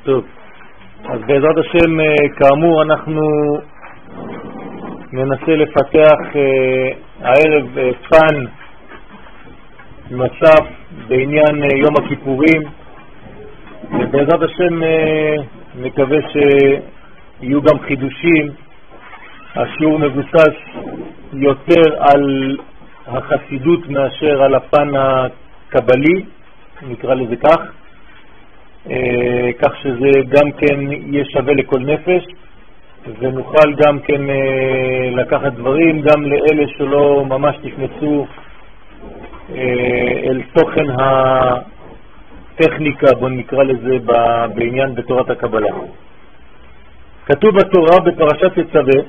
טוב, אז בעזרת השם, כאמור, אנחנו ננסה לפתח הערב פן נוסף בעניין יום הכיפורים, ובעזרת השם מקווה שיהיו גם חידושים. השיעור מבוסס יותר על החסידות מאשר על הפן הקבלי, נקרא לזה כך, כך שזה גם כן יהיה שווה לכל נפש, ונוכל גם כן לקחת דברים גם לאלה שלא ממש נכנסו אל תוכן הטכניקה, בוא נקרא לזה, בעניין בתורת הקבלה. כתוב בתורה בפרשת תצווה,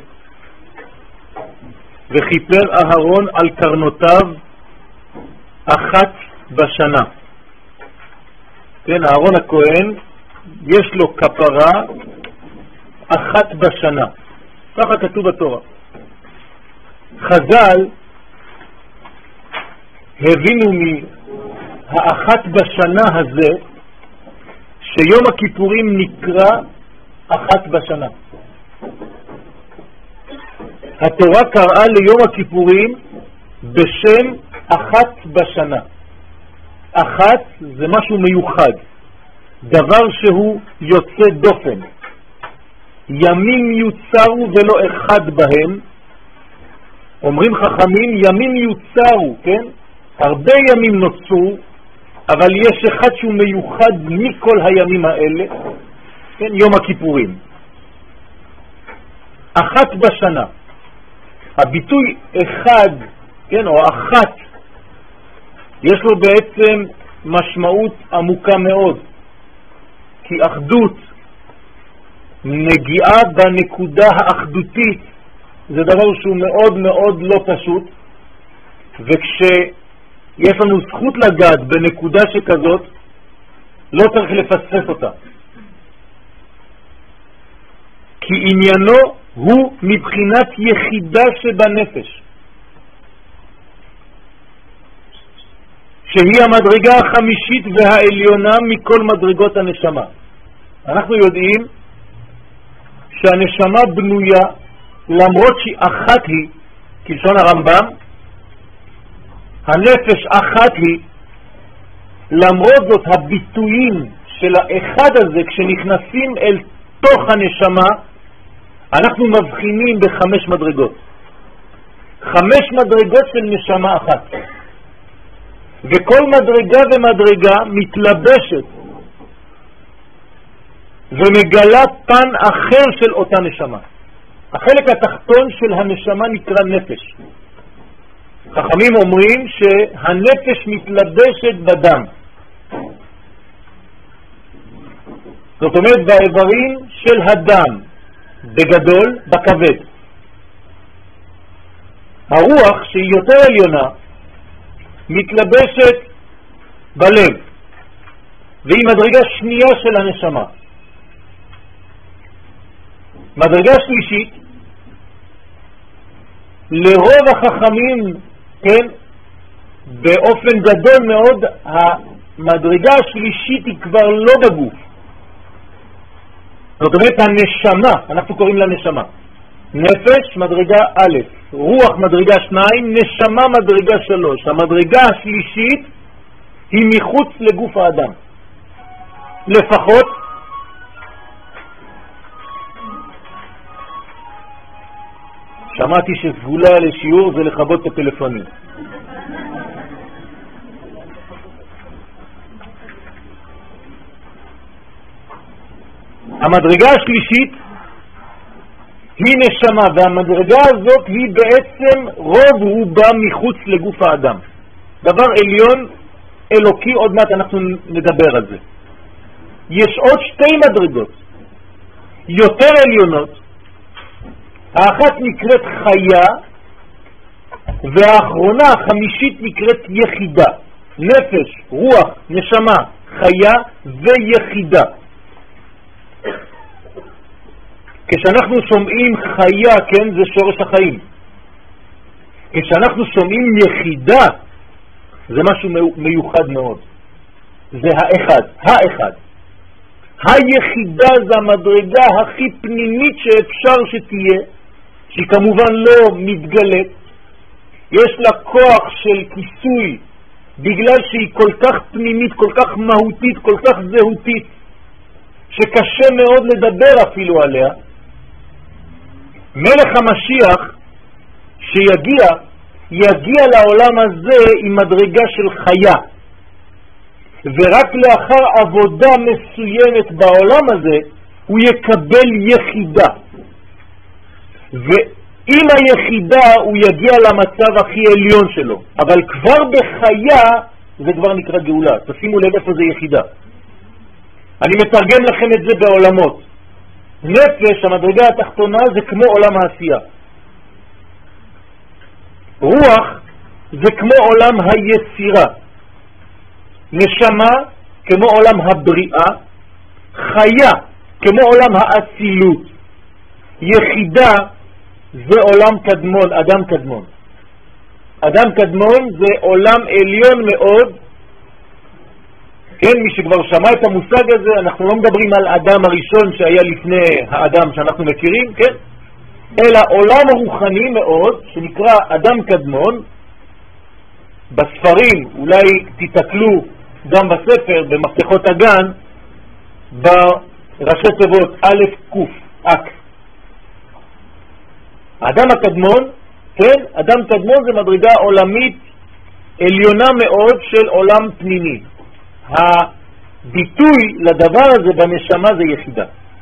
וכיפר אהרון על קרנותיו אחת בשנה. כן, אהרון הכהן יש לו כפרה אחת בשנה, ככה כתוב בתורה. חז"ל הבינו מהאחת בשנה הזה שיום הכיפורים נקרא אחת בשנה. התורה קראה ליום הכיפורים בשם אחת בשנה. אחת זה משהו מיוחד, דבר שהוא יוצא דופן. ימים יוצרו ולא אחד בהם. אומרים חכמים, ימים יוצרו, כן? הרבה ימים נוצרו, אבל יש אחד שהוא מיוחד מכל הימים האלה, כן? יום הכיפורים. אחת בשנה. הביטוי אחד, כן, או אחת, יש לו בעצם משמעות עמוקה מאוד, כי אחדות, נגיעה בנקודה האחדותית, זה דבר שהוא מאוד מאוד לא פשוט, וכשיש לנו זכות לגעת בנקודה שכזאת, לא צריך לפספס אותה. כי עניינו הוא מבחינת יחידה שבנפש, שהיא המדרגה החמישית והעליונה מכל מדרגות הנשמה. אנחנו יודעים שהנשמה בנויה, למרות שהיא אחת היא, כלשון הרמב"ם, הנפש אחת היא, למרות זאת הביטויים של האחד הזה, כשנכנסים אל תוך הנשמה, אנחנו מבחינים בחמש מדרגות. חמש מדרגות של נשמה אחת. וכל מדרגה ומדרגה מתלבשת ומגלה פן אחר של אותה נשמה. החלק התחתון של הנשמה נקרא נפש. חכמים אומרים שהנפש מתלבשת בדם. זאת אומרת באיברים של הדם, בגדול, בכבד. הרוח שהיא יותר עליונה מתלבשת בלב, והיא מדרגה שנייה של הנשמה. מדרגה שלישית, לרוב החכמים, כן, באופן גדול מאוד, המדרגה השלישית היא כבר לא בגוף. זאת אומרת הנשמה, אנחנו קוראים לה נשמה. נפש מדרגה א', רוח מדרגה 2, נשמה מדרגה 3. המדרגה השלישית היא מחוץ לגוף האדם. לפחות שמעתי שסגולה לשיעור זה לכבות את הטלפונים. המדרגה השלישית היא נשמה, והמדרגה הזאת היא בעצם רוב רובה מחוץ לגוף האדם. דבר עליון אלוקי, עוד מעט אנחנו נדבר על זה. יש עוד שתי מדרגות יותר עליונות, האחת נקראת חיה, והאחרונה החמישית נקראת יחידה. נפש, רוח, נשמה, חיה ויחידה. כשאנחנו שומעים חיה, כן, זה שורש החיים. כשאנחנו שומעים יחידה, זה משהו מיוחד מאוד. זה האחד. היחידה זה המדרגה הכי פנימית שאפשר שתהיה, שהיא כמובן לא מתגלת, יש לה כוח של כיסוי בגלל שהיא כל כך פנימית, כל כך מהותית, כל כך זהותית, שקשה מאוד לדבר אפילו עליה. מלך המשיח יגיע לעולם הזה עם מדרגה של חיה, ורק לאחר עבודה מסוימת בעולם הזה הוא יקבל יחידה, ועם היחידה הוא יגיע למצב הכי עליון שלו, אבל כבר בחיה זה כבר נקרא גאולה. תשימו לב איפה זה יחידה. אני מתרגם לכם את זה בעולמות. נפש, המדרגה התחתונה, זה כמו עולם העשייה. רוח זה כמו עולם היצירה. נשמה כמו עולם הבריאה. חיה כמו עולם האצילות. יחידה זה עולם קדמון, אדם קדמון. אדם קדמון זה עולם עליון מאוד. כן, מי שכבר שמע את המושג הזה, אנחנו לא מדברים על אדם הראשון שהיה לפני האדם שאנחנו מכירים, כן? אלא עולם רוחני מאוד שנקרא אדם קדמון. בספרים, אולי תתקלו גם בספר, במפתחות הגן, בראשי תיבות א' ק' אק. האדם הקדמון, כן? אדם קדמון זה מדרגה עולמית עליונה מאוד של עולם פנימי. הביטוי לדבר הזה בנשמה זה יחידה.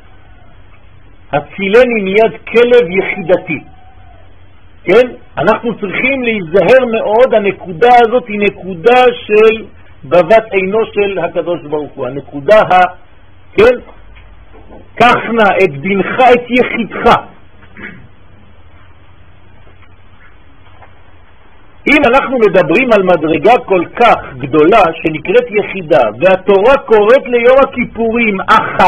הצילני מיד כלב יחידתי. כן? אנחנו צריכים להיזהר מאוד, הנקודה הזאת היא נקודה של בבת עינו של הקדוש ברוך הוא. הנקודה כן? קחנה את בנך את יחידך. אם אנחנו מדברים על מדרגה כל כך גדולה שנקראת יחידה, והתורה קוראת ליום הכיפורים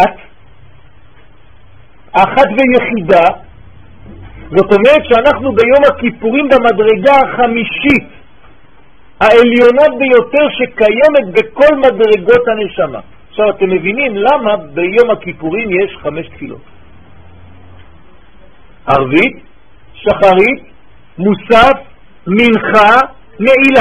אחת ויחידה, זאת אומרת שאנחנו ביום הכיפורים במדרגה החמישית, העליונה ביותר שקיימת בכל מדרגות הנשמה. עכשיו אתם מבינים למה ביום הכיפורים יש 5 תפילות. ערבית, שחרית, מוסף, מנחה, נעילה.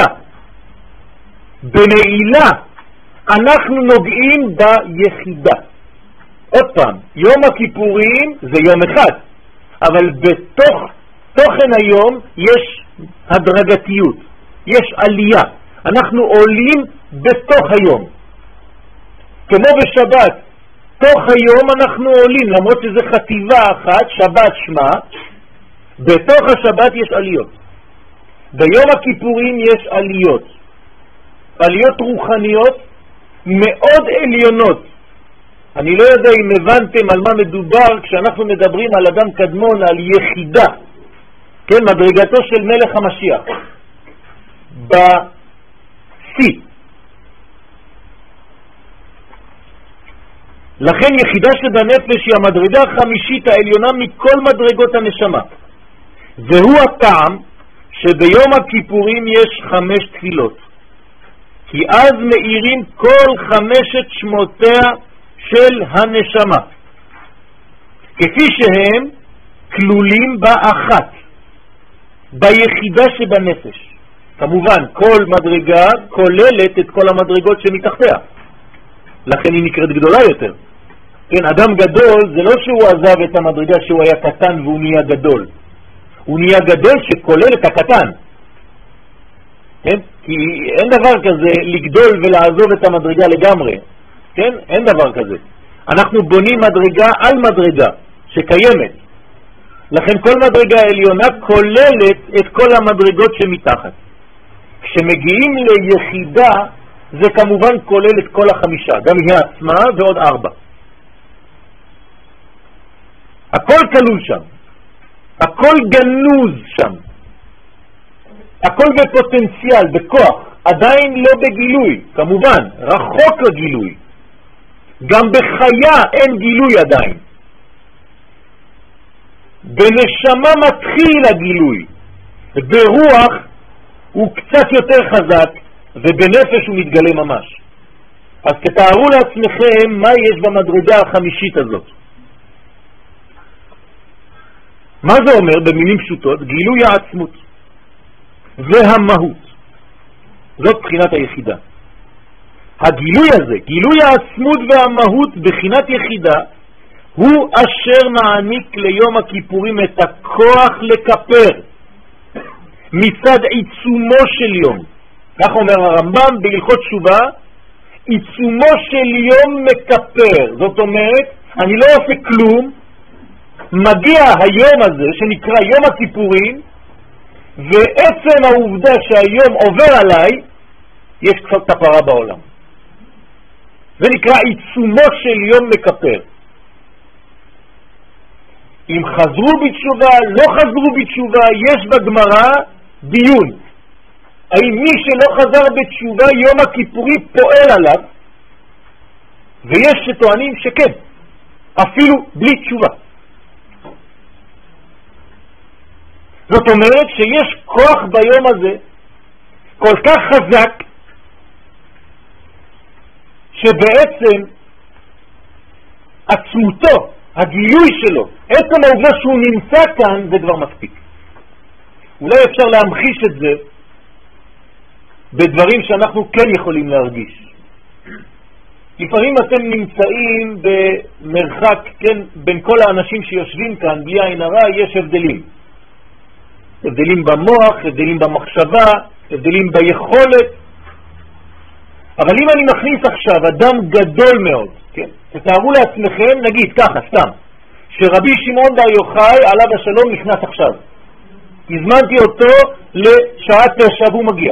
בנעילה אנחנו נוגעים ביחידה. עוד פעם, יום הכיפורים זה יום אחד, אבל בתוך תוכן היום יש הדרגתיות, יש עלייה. אנחנו עולים בתוך היום. כמו בשבת, תוך היום אנחנו עולים, למרות שזה חטיבה אחת, שבת שמה, בתוך השבת יש עליות. ביום הכיפורים יש עליות, עליות רוחניות מאוד עליונות. אני לא יודע אם הבנתם על מה מדובר כשאנחנו מדברים על אדם קדמון, על יחידה, כן, מדרגתו של מלך המשיח בשיא. לכן יחידה שבנפש היא המדרגה החמישית העליונה מכל מדרגות הנשמה. זהו הטעם שביום הכיפורים יש 5 תפילות, כי אז מאירים כל 5 שמותיה של הנשמה, כפי שהם כלולים באחת, ביחידה שבנפש. כמובן, כל מדרגה כוללת את כל המדרגות שמתחתיה, לכן היא נקראת גדולה יותר. כן, אדם גדול זה לא שהוא עזב את המדרגה שהוא היה קטן והוא נהיה גדול. הוא נהיה גדול שכולל את הקטן. כן? כי אין דבר כזה לגדול ולעזוב את המדרגה לגמרי. כן? אין דבר כזה. אנחנו בונים מדרגה על מדרגה שקיימת. לכן כל מדרגה עליונה כוללת את כל המדרגות שמתחת. כשמגיעים ליחידה זה כמובן כולל את כל 5, גם היא עצמה ועוד 4. הכל כלול שם. הכל גנוז שם. הכל בפוטנציאל, בכוח, עדיין לא בגילוי, כמובן, רחוק לגילוי. גם בחיה אין גילוי עדיין. בנשמה מתחיל הגילוי. ברוח הוא קצת יותר חזק, ובנפש הוא מתגלה ממש. אז תתארו לעצמכם מה יש במדרגה החמישית הזאת. מה זה אומר במילים פשוטות? גילוי העצמות והמהות. זאת בחינת היחידה. הגילוי הזה, גילוי העצמות והמהות בחינת יחידה, הוא אשר מעניק ליום הכיפורים את הכוח לקפר מצד עיצומו של יום. כך אומר הרמב"ם בהלכות תשובה, עיצומו של יום מקפר. זאת אומרת, אני לא עושה כלום, מגיע היום הזה שנקרא יום הכיפורים, ועצם העובדה שהיום עובר עליי, יש קצת כפרה בעולם. זה נקרא עיצומו של יום מקפר. אם חזרו בתשובה, לא חזרו בתשובה, יש בגמרא דיון. האם מי שלא חזר בתשובה יום הכיפורי פועל עליו, ויש שטוענים שכן, אפילו בלי תשובה. זאת אומרת שיש כוח ביום הזה כל כך חזק, שבעצם עצמותו, הגילוי שלו, עצם העובדה שהוא נמצא כאן, זה כבר מספיק. אולי אפשר להמחיש את זה בדברים שאנחנו כן יכולים להרגיש. לפעמים אתם נמצאים במרחק, כן, בין כל האנשים שיושבים כאן, בלי עין הרע, יש הבדלים. הבדלים במוח, הבדלים במחשבה, הבדלים ביכולת. אבל אם אני מכניס עכשיו אדם גדול מאוד, כן? תתארו לעצמכם, נגיד ככה, סתם, שרבי שמעון בר יוחאי עליו השלום נכנס עכשיו. הזמנתי אותו לשעה 9 והוא מגיע.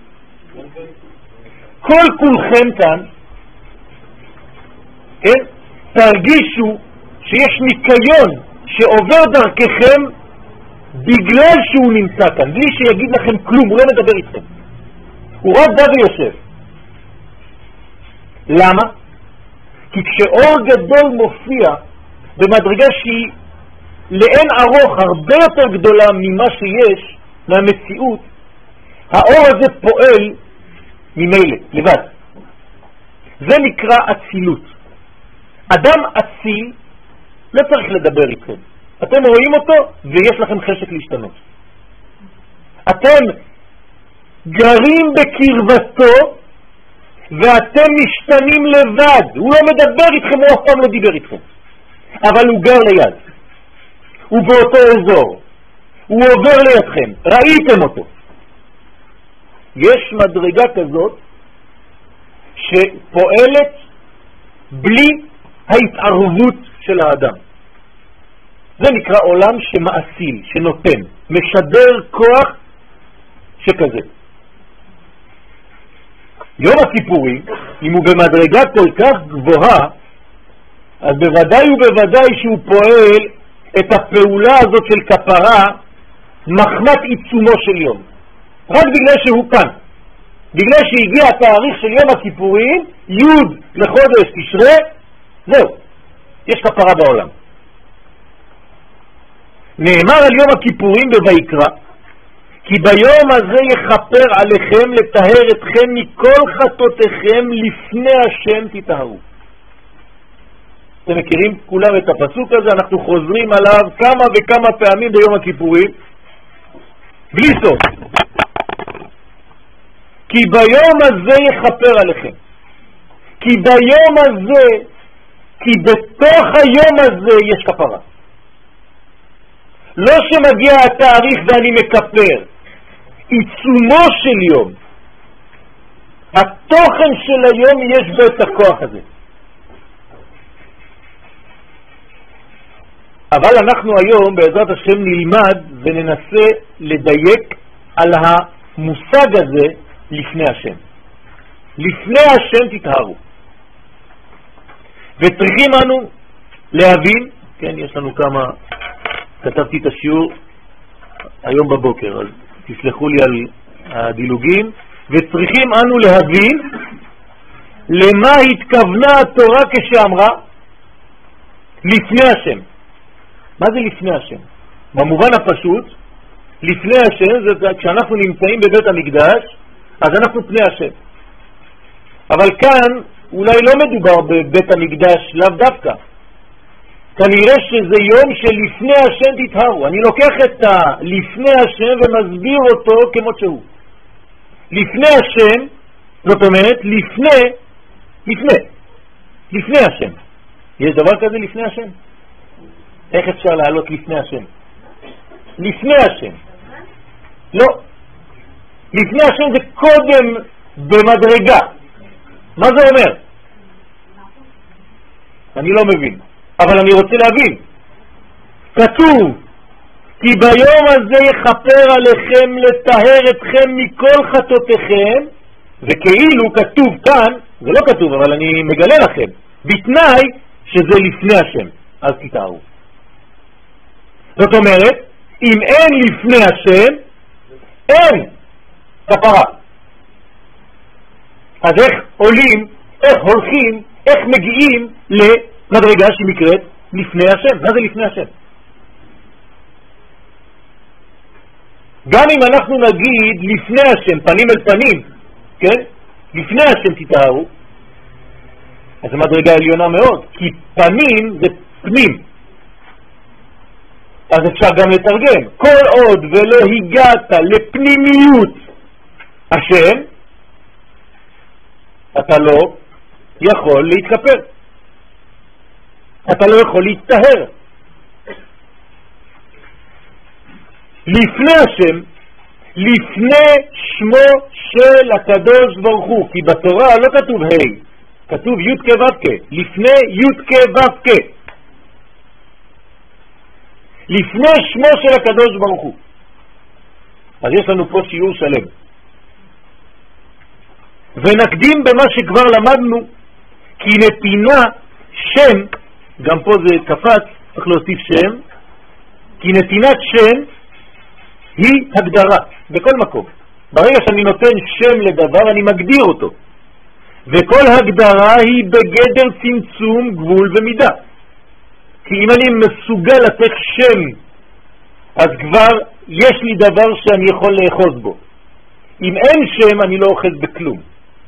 כל כולכם כאן, כן? תרגישו שיש ניקיון שעובר דרככם בגלל שהוא נמצא כאן, בלי שיגיד לכם כלום, הוא לא מדבר איתכם. הוא רק בא ויושב. למה? כי כשאור גדול מופיע במדרגה שהיא לאין ארוך הרבה יותר גדולה ממה שיש, מהמציאות, האור הזה פועל ממילא, לבד. זה נקרא אצילות. אדם אציל לא צריך לדבר איתכם. אתם רואים אותו ויש לכם חשק להשתנות. אתם גרים בקרבתו ואתם משתנים לבד. הוא לא מדבר איתכם, הוא אף פעם לא דיבר איתכם. אבל הוא גר ליד. הוא באותו אזור. הוא עובר לידכם. ראיתם אותו. יש מדרגה כזאת שפועלת בלי ההתערבות של האדם. זה נקרא עולם שמעשיל, שנותן, משדר כוח שכזה. יום הכיפורים, אם הוא במדרגה כל כך גבוהה, אז בוודאי ובוודאי שהוא פועל את הפעולה הזאת של כפרה מחמת עיצומו של יום. רק בגלל שהוא כאן. בגלל שהגיע התאריך של יום הכיפורים, י' לחודש תשרה, זהו, יש כפרה בעולם. נאמר על יום הכיפורים בויקרא, כי ביום הזה יכפר עליכם לטהר אתכם מכל חטאותיכם לפני השם תטהרו. אתם מכירים כולם את הפסוק הזה, אנחנו חוזרים עליו כמה וכמה פעמים ביום הכיפורים, בלי סוף. כי ביום הזה יכפר עליכם. כי ביום הזה, כי בתוך היום הזה יש כפרה. לא שמגיע התאריך ואני מקפר, עיצומו של יום, התוכן של היום יש בו את הכוח הזה. אבל אנחנו היום בעזרת השם נלמד וננסה לדייק על המושג הזה לפני השם. לפני השם תטהרו. וצריכים אנו להבין, כן, יש לנו כמה, כתבתי את השיעור היום בבוקר, אז תסלחו לי על הדילוגים, וצריכים אנו להבין למה התכוונה התורה כשאמרה לפני השם. מה זה לפני השם? במובן הפשוט, לפני השם זה כשאנחנו נמצאים בבית המקדש, אז אנחנו פני השם. אבל כאן אולי לא מדובר בבית המקדש, לאו דווקא. כנראה שזה יום שלפני השם תתהרו. אני לוקח את לפני השם ומסביר אותו כמו שהוא. לפני השם, זאת אומרת, לפני השם. יש דבר כזה לפני השם? איך אפשר לעלות לפני השם? לפני השם. לא. לפני השם זה קודם במדרגה. מה זה אומר? אני לא מבין. אבל אני רוצה להבין. כתוב, כי ביום הזה יחפר עליכם לטהר אתכם מכל חטאותיכם, וכאילו כתוב כאן, זה לא כתוב אבל אני מגלה לכם, בתנאי שזה לפני השם, אז תטהרו. זאת אומרת, אם אין לפני השם, אין כפרה. אז איך עולים, איך הולכים, איך מגיעים למדרגה שנקראת לפני השם? מה זה לפני השם? גם אם אנחנו נגיד לפני השם, פנים אל פנים, כן? לפני השם תטהרו, אז זו מדרגה עליונה מאוד, כי פנים זה פנים. אז אפשר גם לתרגם. כל עוד ולא הגעת לפנימיות השם, אתה לא יכול להתכפר. אתה לא יכול להתטהר. לפני השם, לפני שמו של הקדוש ברוך הוא, כי בתורה לא כתוב ה', כתוב י' כ' ו' כ', לפני י' כ' ו' כ', לפני שמו של הקדוש ברוך הוא. אז יש לנו פה שיעור שלם. ונקדים במה שכבר למדנו, כי נתינה שם, גם פה זה קפץ, צריך להוסיף שם, כי נתינת שם היא הגדרה בכל מקום. ברגע שאני נותן שם לדבר אני מגדיר אותו, וכל הגדרה היא בגדר צמצום, גבול ומידה. כי אם אני מסוגל לתת שם, אז כבר יש לי דבר שאני יכול לאחוז בו. אם אין שם אני לא אוחז בכלום.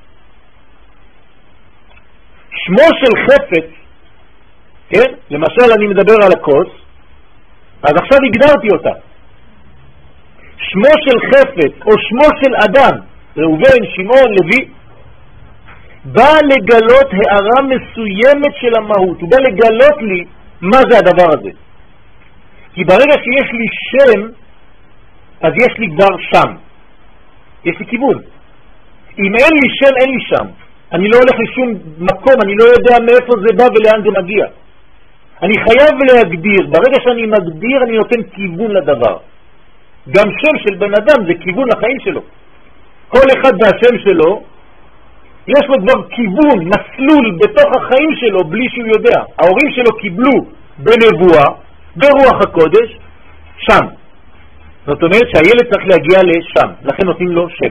שמו של חפץ, כן? למשל אני מדבר על הכוס, אז עכשיו הגדרתי אותה. שמו של חפץ או שמו של אדם, ראובן, שמעון, לוי, בא לגלות הערה מסוימת של המהות. הוא בא לגלות לי מה זה הדבר הזה. כי ברגע שיש לי שם, אז יש לי כבר שם. יש לי כיוון. אם אין לי שם, אין לי שם. אני לא הולך לשום מקום, אני לא יודע מאיפה זה בא ולאן זה מגיע. אני חייב להגדיר. ברגע שאני מגדיר, אני נותן כיוון לדבר. גם שם של בן אדם זה כיוון לחיים שלו. כל אחד והשם שלו, יש לו כבר כיוון, מסלול בתוך החיים שלו בלי שהוא יודע. ההורים שלו קיבלו בנבואה, ברוח הקודש, שם. זאת אומרת שהילד צריך להגיע לשם, לכן נותנים לו שם.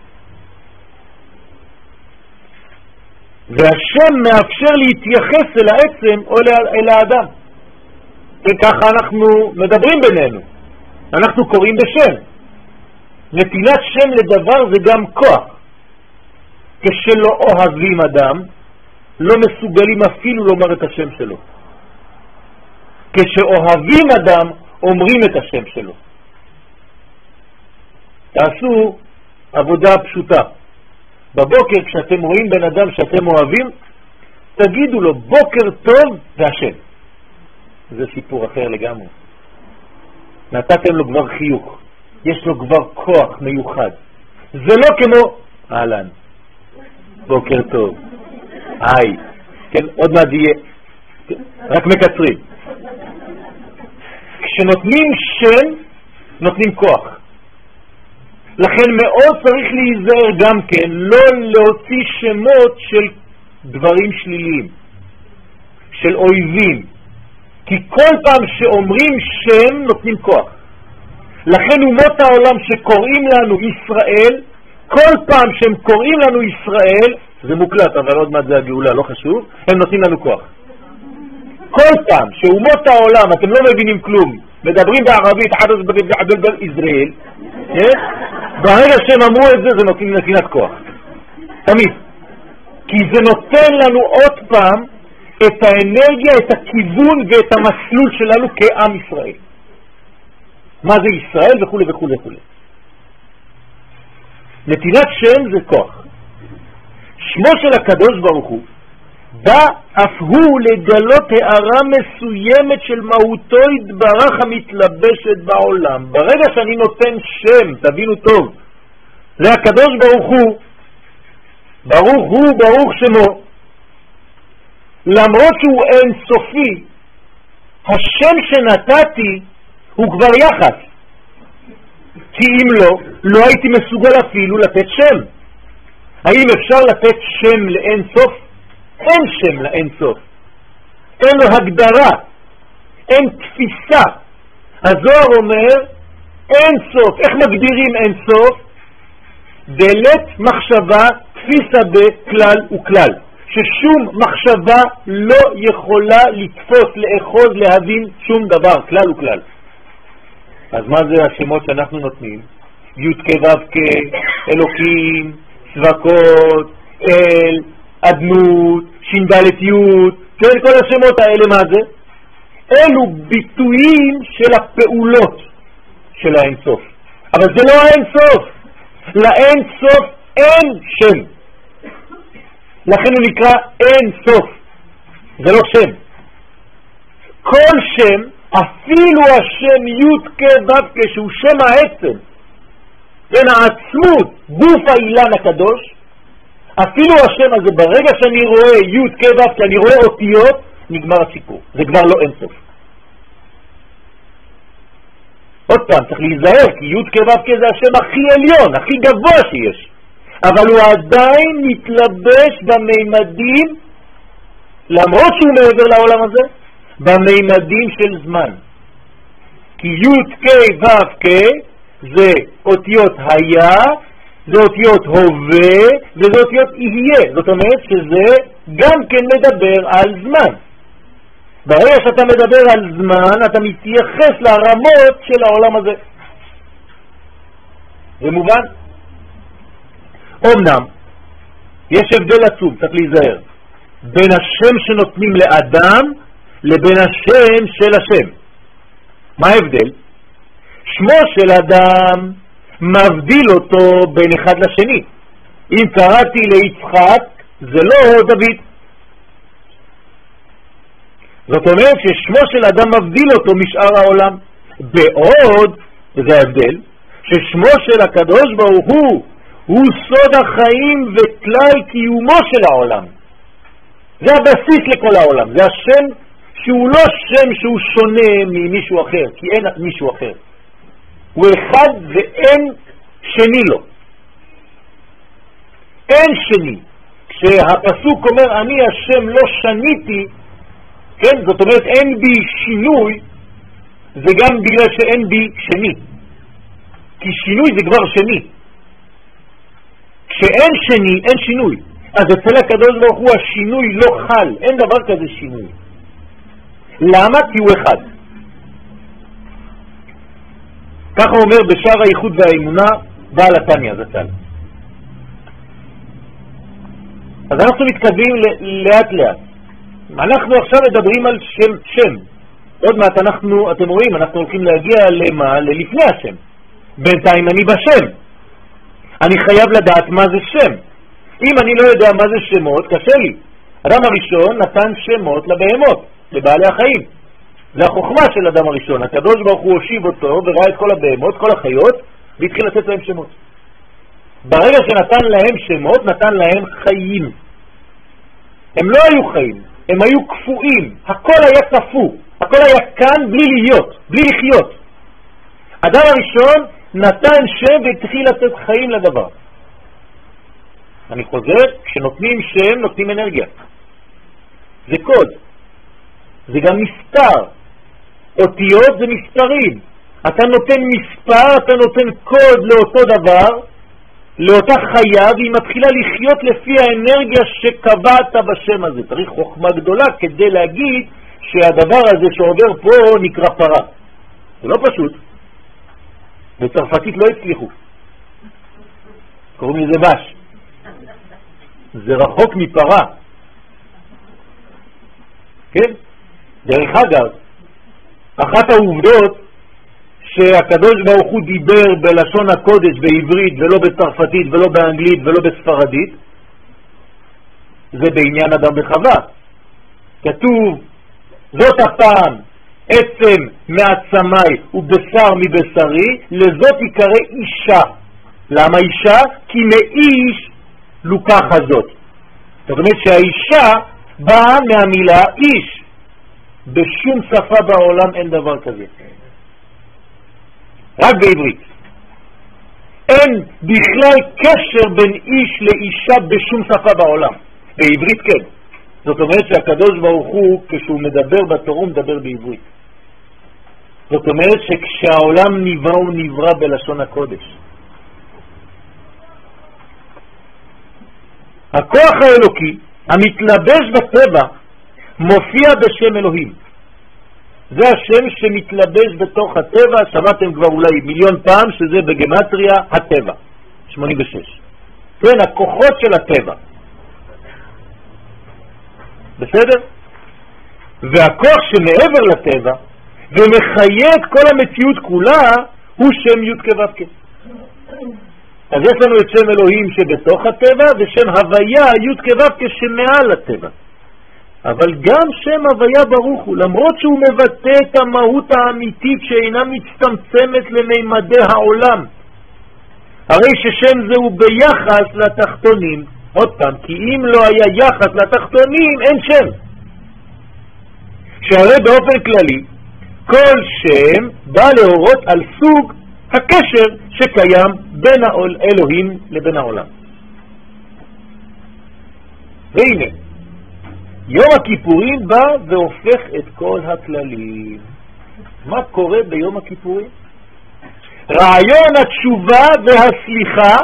והשם מאפשר להתייחס אל העצם או אל האדם. וככה אנחנו מדברים בינינו. אנחנו קוראים בשם. נתינת שם לדבר זה גם כוח. כשלא אוהבים אדם, לא מסוגלים אפילו לומר את השם שלו. כשאוהבים אדם, אומרים את השם שלו. תעשו עבודה פשוטה. בבוקר כשאתם רואים בן אדם שאתם אוהבים, תגידו לו בוקר טוב והשם. זה סיפור אחר לגמרי. נתתם לו כבר חיוך. יש לו כבר כוח מיוחד. זה לא כמו אהלן. בוקר טוב. היי. כן, עוד מעט יהיה. רק מקצרים. כשנותנים שם, נותנים כוח. לכן מאוד צריך להיזהר גם כן, לא להוציא שמות של דברים שליליים, של אויבים. כי כל פעם שאומרים שם, נותנים כוח. לכן אומות העולם שקוראים לנו ישראל, כל פעם שהם קוראים לנו ישראל, זה מוקלט, אבל עוד מעט זה הגאולה, לא חשוב, הם נותנים לנו כוח. כל פעם שאומות העולם, אתם לא מבינים כלום, מדברים בערבית, ישראל, ברגע שהם אמרו את זה, זה נותנים נתינת כוח. תמיד. כי זה נותן לנו עוד פעם את האנרגיה, את הכיוון ואת המסלול שלנו כעם ישראל. מה זה ישראל וכו' וכו' וכו'. נתינת שם זה כוח. שמו של הקדוש ברוך הוא בא אף הוא לגלות הערה מסוימת של מהותו יתברך המתלבשת בעולם. ברגע שאני נותן שם, תבינו טוב, זה הקדוש ברוך הוא, ברוך שמו, למרות שהוא אין סופי, השם שנתתי הוא כבר יחס, כי אם לא הייתי מסוגל אפילו לתת שם. האם אפשר לתת שם לאין סוף? אין שם לאין סוף, אין לו הגדרה, אין תפיסה. הזוהר אומר אין סוף. איך מגדירים אין סוף? דלת מחשבה תפיסה בכלל וכלל, ששום מחשבה לא יכולה לתפוס, לאחוז, להבין שום דבר, כלל וכלל. אז מה זה השמות שאנחנו נותנים? י' כ' ו' כ', אלוקים, צבקות, אל, אדנות, ש"ד י', כן, כל השמות האלה מה זה? אלו ביטויים של הפעולות של האינסוף. אבל זה לא האינסוף. לאינסוף אין שם. לכן הוא נקרא אינסוף. זה לא שם. כל שם, אפילו השם י' כ' ו' כ' שהוא שם העצם, בין העצמות, גוף האילן הקדוש, אפילו השם הזה, ברגע שאני רואה י' כ' ו' כ', אני רואה אותיות, נגמר הסיפור. זה כבר לא אינסוף. עוד פעם, צריך להיזהר, כי י' כ' ו' כ' זה השם הכי עליון, הכי גבוה שיש. אבל הוא עדיין מתלבש בממדים, למרות שהוא מעבר לעולם הזה, בממדים של זמן. כי י' כ' ו' כ' זה אותיות היה, זה אותיות הווה, וזה אותיות יהיה. זאת אומרת שזה גם כן מדבר על זמן. ברגע שאתה מדבר על זמן, אתה מתייחס לרמות של העולם הזה. זה מובן? אמנם, יש הבדל עצום, צריך להיזהר, בין השם שנותנים לאדם לבין השם של השם. מה ההבדל? שמו של אדם מבדיל אותו בין אחד לשני. אם קראתי ליצחק, זה לא דוד. זאת אומרת ששמו של אדם מבדיל אותו משאר העולם. בעוד, וזה ההבדל, ששמו של הקדוש ברוך הוא סוד החיים וכלל קיומו של העולם. זה הבסיס לכל העולם. זה השם שהוא לא שם שהוא שונה ממישהו אחר, כי אין מישהו אחר. הוא אחד ואין שני לו. אין שני. כשהפסוק אומר אני השם לא שניתי, כן, זאת אומרת אין בי שינוי, זה גם בגלל שאין בי שני. כי שינוי זה כבר שני. כשאין שני, אין שינוי. אז אצל הקדוש ברוך הוא השינוי לא חל. אין דבר כזה שינוי. למה? כי הוא אחד. ככה אומר בשער הייחוד והאמונה בעל התניא זצ"ל. אז אנחנו מתקדמים לאט לאט. אנחנו עכשיו מדברים על שם. עוד מעט אתם רואים, אנחנו הולכים להגיע למה? ללפני השם. בינתיים אני בשם. אני חייב לדעת מה זה שם. אם אני לא יודע מה זה שמות, קשה לי. אדם הראשון נתן שמות לבהמות, לבעלי החיים. זה החוכמה של אדם הראשון. הקדוש ברוך הוא הושיב אותו וראה את כל הבהמות, כל החיות, והתחיל לתת להם שמות. ברגע שנתן להם שמות, נתן להם חיים. הם לא היו חיים, הם היו קפואים. הכל היה קפוא. הכל היה כאן בלי להיות, בלי לחיות. אדם הראשון נתן שם והתחיל לתת חיים לדבר. אני חוזר, כשנותנים שם נותנים אנרגיה. זה קוד. זה גם מספר. אותיות זה מספרים. אתה נותן מספר, אתה נותן קוד לאותו דבר, לאותה חיה, והיא מתחילה לחיות לפי האנרגיה שקבעת בשם הזה. צריך חוכמה גדולה כדי להגיד שהדבר הזה שעובר פה נקרא פרה. זה לא פשוט. בצרפתית לא הצליחו. קוראים לזה בש. זה רחוק מפרה. כן? דרך אגב, אחת העובדות שהקדוש ברוך הוא דיבר בלשון הקודש בעברית ולא בצרפתית ולא באנגלית ולא בספרדית, זה בעניין אדם וחווה. כתוב, זאת הפעם עצם מעצמי ובשר מבשרי, לזאת יקרא אישה. למה אישה? כי מאיש לוקח הזאת. זאת אומרת שהאישה באה מהמילה איש. בשום שפה בעולם אין דבר כזה. רק בעברית. אין בכלל קשר בין איש לאישה בשום שפה בעולם. בעברית כן. זאת אומרת שהקדוש ברוך הוא, כשהוא מדבר בתורה, הוא מדבר בעברית. זאת אומרת שכשהעולם נברא, הוא נברא בלשון הקודש. הכוח האלוקי המתלבש בטבע מופיע בשם אלוהים. זה השם שמתלבש בתוך הטבע, שמעתם כבר אולי מיליון פעם שזה בגמטריה הטבע, 86. כן, הכוחות של הטבע. בסדר? והכוח שמעבר לטבע ומחיה את כל המציאות כולה הוא שם י' כו'. אז יש לנו את שם אלוהים שבתוך הטבע ושם הוויה י' כו' שמעל הטבע. אבל גם שם הוויה ברוך הוא, למרות שהוא מבטא את המהות האמיתית שאינה מצטמצמת למימדי העולם. הרי ששם זה הוא ביחס לתחתונים. עוד פעם, כי אם לא היה יחס לתחתונים אין שם. שהרי באופן כללי כל שם בא להורות על סוג הקשר שקיים בין האלוהים לבין העולם. והנה, יום הכיפורים בא והופך את כל הכללים. מה קורה ביום הכיפורים? רעיון התשובה והסליחה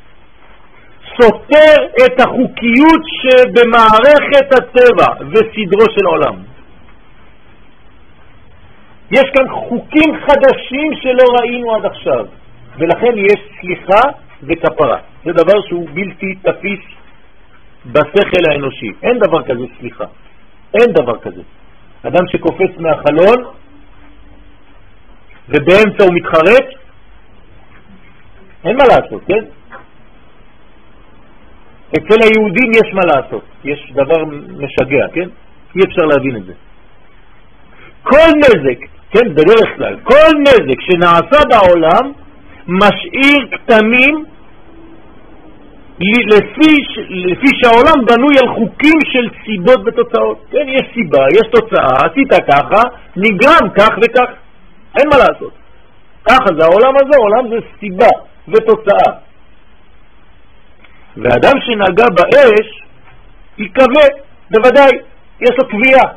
סותר את החוקיות שבמערכת הטבע וסדרו של עולם. יש כאן חוקים חדשים שלא ראינו עד עכשיו, ולכן יש סליחה וכפרה. זה דבר שהוא בלתי תפיס בשכל האנושי. אין דבר כזה סליחה. אין דבר כזה. אדם שקופץ מהחלון ובאמצע הוא מתחרט, אין מה לעשות, כן? אצל היהודים יש מה לעשות. יש דבר משגע, כן? אי אפשר להבין את זה. כל נזק, כן, בדרך כלל, כל נזק שנעשה בעולם משאיר כתמים לפי שהעולם בנוי על חוקים של סיבות ותוצאות. כן, יש סיבה, יש תוצאה, עשית ככה, נגרם כך וכך. אין מה לעשות. ככה זה העולם הזה, העולם זה סיבה ותוצאה. ואדם שנגע באש יקווה, בוודאי, יש לו קביעה.